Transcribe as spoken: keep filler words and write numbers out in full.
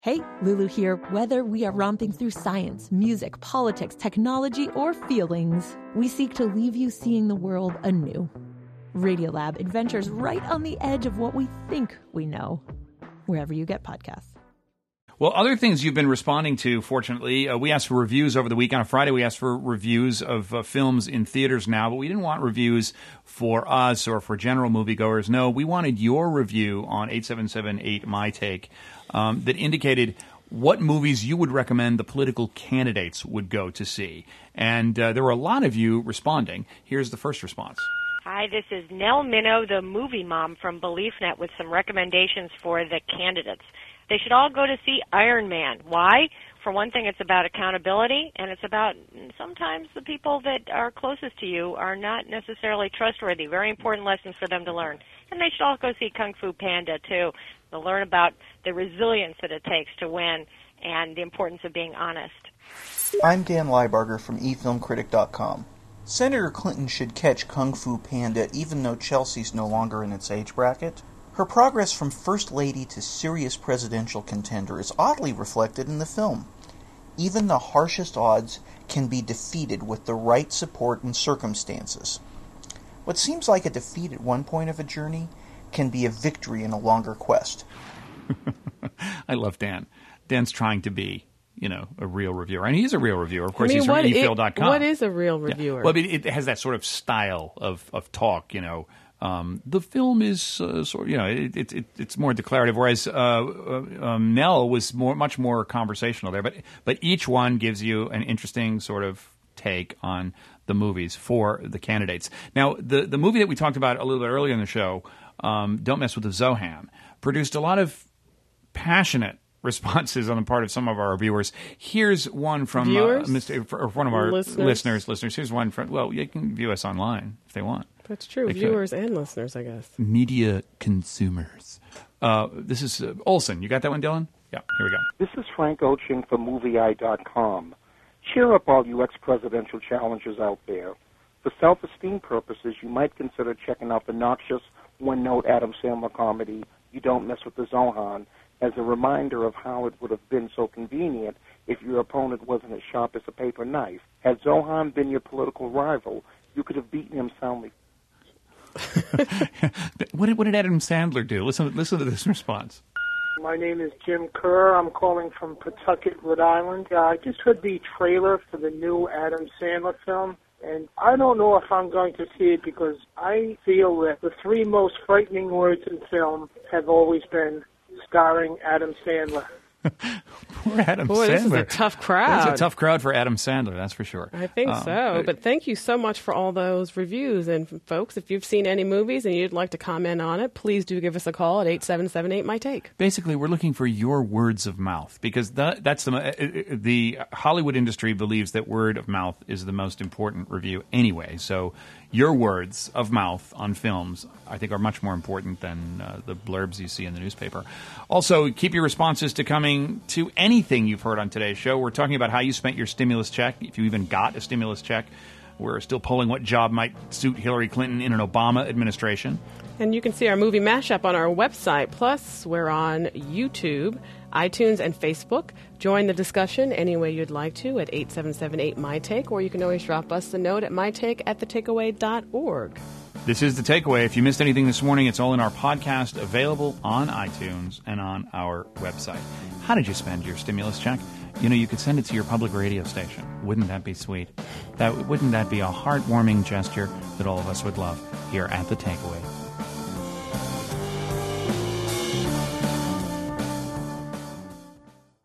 Hey, Lulu here. Whether we are romping through science, music, politics, technology, or feelings, we seek to leave you seeing the world anew. Radiolab adventures right on the edge of what we think we know, wherever you get podcasts. Well, other things you've been responding to, fortunately, uh, we asked for reviews over the week. On a Friday, we asked for reviews of uh, films in theaters now, but we didn't want reviews for us or for general moviegoers. No, we wanted your review on eight seven seven eight My Take um, that indicated what movies you would recommend the political candidates would go to see. And uh, there were a lot of you responding. Here's the first response. Hi, this is Nell Minow, the movie mom from BeliefNet, with some recommendations for the candidates. They should all go to see Iron Man. Why? For one thing, it's about accountability, and it's about sometimes the people that are closest to you are not necessarily trustworthy. Very important lessons for them to learn. And they should all go see Kung Fu Panda, too. They'll learn about the resilience that it takes to win and the importance of being honest. I'm Dan Liebarger from e film critic dot com. Senator Clinton should catch Kung Fu Panda even though Chelsea's no longer in its age bracket. Her progress from First Lady to serious presidential contender is oddly reflected in the film. Even the harshest odds can be defeated with the right support and circumstances. What seems like a defeat at one point of a journey can be a victory in a longer quest. I love Dan. Dan's trying to be, you know, a real reviewer. And he's a real reviewer. Of course, I mean, he's from e fil dot com. What is a real reviewer? Yeah. Well, I mean, it has that sort of style of, of talk, you know. Um, the film is uh, sort of, you know, it, it, it, it's more declarative, whereas uh, uh, um, Nell was more, much more conversational there. But but each one gives you an interesting sort of take on the movies for the candidates. Now, the the movie that we talked about a little bit earlier in the show, um, Don't Mess with the Zohan, produced a lot of passionate responses on the part of some of our viewers. Here's one from uh, Mister or one of our listeners. listeners. Listeners. Here's one from. Well, you can view us online if they want. That's true. They Viewers could. and listeners, I guess. Media consumers. Uh, this is uh, Olson. You got that one, Dylan? Yeah. Here we go. This is Frank Oching from Movie Eye dot com. Cheer up, all you ex-presidential challengers out there. For self-esteem purposes, you might consider checking out the noxious one-note Adam Sandler comedy, You Don't Mess with the Zohan, as a reminder of how it would have been so convenient if your opponent wasn't as sharp as a paper knife. Had Zohan been your political rival, you could have beaten him soundly. what, did, what did Adam Sandler do? Listen, listen to this response. My name is Jim Kerr. I'm calling from Pawtucket, Rhode Island. Uh, I just heard the trailer for the new Adam Sandler film, and I don't know if I'm going to see it because I feel that the three most frightening words in film have always been starring Adam Sandler. Poor Adam Boy, Sandler. this is a tough crowd. It's a tough crowd for Adam Sandler, that's for sure. I think um, so. But thank you so much for all those reviews. And folks, if you've seen any movies and you'd like to comment on it, please do give us a call at eight seven seven eight My Take. Basically, we're looking for your words of mouth because that, that's the the Hollywood industry believes that word of mouth is the most important review anyway. So your words of mouth on films, I think, are much more important than uh, the blurbs you see in the newspaper. Also, keep your responses to coming to anything you've heard on today's show. We're talking about how you spent your stimulus check, if you even got a stimulus check. We're still polling what job might suit Hillary Clinton in an Obama administration. And you can see our movie mashup on our website. Plus, we're on YouTube, iTunes, and Facebook. Join the discussion any way you'd like to at eight seven seven eight My Take, or you can always drop us a note at mytake at the takeaway dot org. This is The Takeaway. If you missed anything this morning, it's all in our podcast, available on iTunes and on our website. How did you spend your stimulus check? You know, you could send it to your public radio station. Wouldn't that be sweet? That wouldn't that be a heartwarming gesture that all of us would love here at The Takeaway?